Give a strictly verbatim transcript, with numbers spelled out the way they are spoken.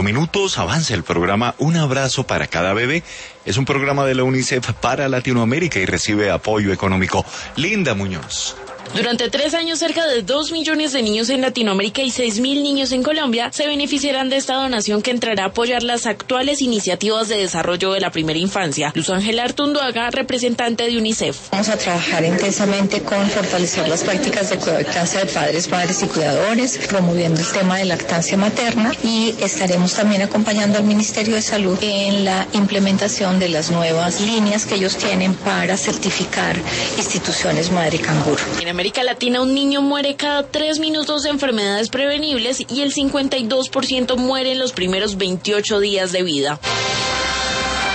Minutos avanza el programa Un Abrazo para Cada Bebé. Es un programa de la UNICEF para Latinoamérica y recibe apoyo económico. Linda Muñoz. Durante tres años, cerca de dos millones de niños en Latinoamérica y seis mil niños en Colombia se beneficiarán de esta donación que entrará a apoyar las actuales iniciativas de desarrollo de la primera infancia. Luz Ángela Artunduaga, representante de UNICEF. Vamos a trabajar intensamente con fortalecer las prácticas de cuidado y crianza de padres, madres y cuidadores, promoviendo el tema de lactancia materna, y estaremos también acompañando al Ministerio de Salud en la implementación de las nuevas líneas que ellos tienen para certificar instituciones madre canguro. En América Latina, un niño muere cada tres minutos de enfermedades prevenibles y el cincuenta y dos por ciento muere en los primeros veintiocho días de vida.